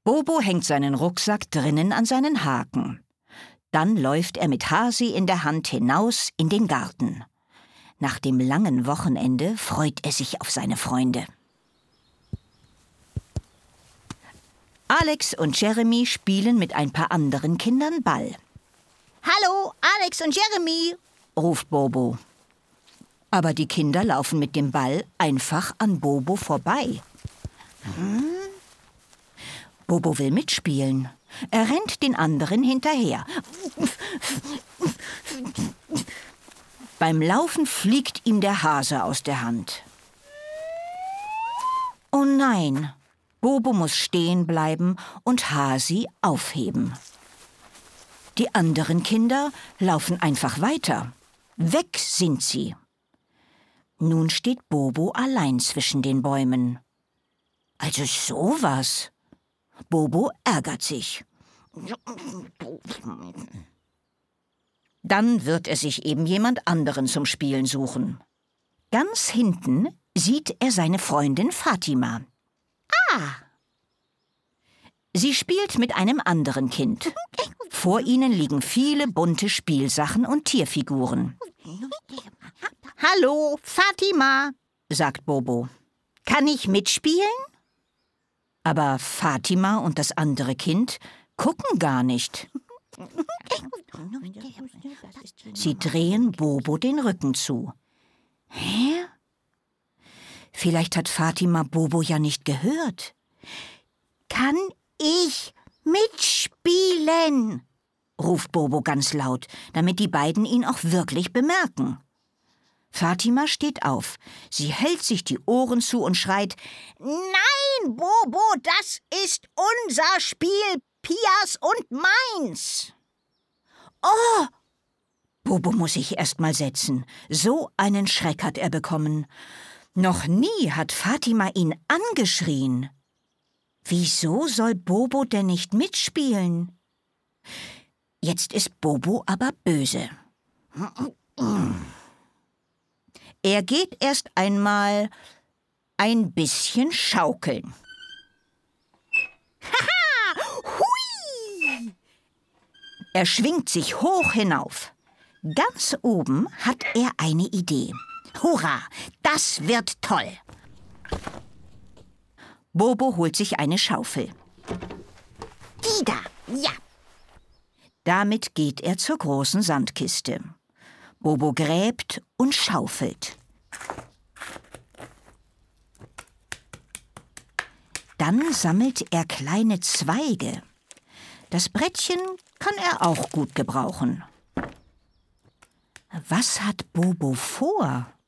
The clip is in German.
Bobo hängt seinen Rucksack drinnen an seinen Haken. Dann läuft er mit Hasi in der Hand hinaus in den Garten. Nach dem langen Wochenende freut er sich auf seine Freunde. Alex und Jeremy spielen mit ein paar anderen Kindern Ball. »Hallo, Alex und Jeremy«, ruft Bobo. Aber die Kinder laufen mit dem Ball einfach an Bobo vorbei. Bobo will mitspielen. Er rennt den anderen hinterher. Beim Laufen fliegt ihm der Hase aus der Hand. Oh nein, Bobo muss stehen bleiben und Hasi aufheben. Die anderen Kinder laufen einfach weiter. Weg sind sie. Nun steht Bobo allein zwischen den Bäumen. Also sowas. Bobo ärgert sich. Dann wird er sich eben jemand anderen zum Spielen suchen. Ganz hinten sieht er seine Freundin Fatima. Sie spielt mit einem anderen Kind. Vor ihnen liegen viele bunte Spielsachen und Tierfiguren. »Hallo, Fatima«, sagt Bobo. »kann ich mitspielen?« Aber Fatima und das andere Kind gucken gar nicht. Sie drehen Bobo den Rücken zu. Hä? Vielleicht hat Fatima Bobo ja nicht gehört. »Kann ich mitspielen?«, ruft Bobo ganz laut, damit die beiden ihn auch wirklich bemerken. Fatima steht auf. Sie hält sich die Ohren zu und schreit: »Nein, Bobo, das ist unser Spiel, Pias und meins!« »Oh!« Bobo muss sich erst mal setzen. So einen Schreck hat er bekommen. Noch nie hat Fatima ihn angeschrien. Wieso soll Bobo denn nicht mitspielen? Jetzt ist Bobo aber böse. Er geht erst einmal ein bisschen schaukeln. Haha! Hui! Er schwingt sich hoch hinauf. Ganz oben hat er eine Idee. Hurra, das wird toll! Bobo holt sich eine Schaufel. Die da, ja. Damit geht er zur großen Sandkiste. Bobo gräbt und schaufelt. Dann sammelt er kleine Zweige. Das Brettchen kann er auch gut gebrauchen. Was hat Bobo vor?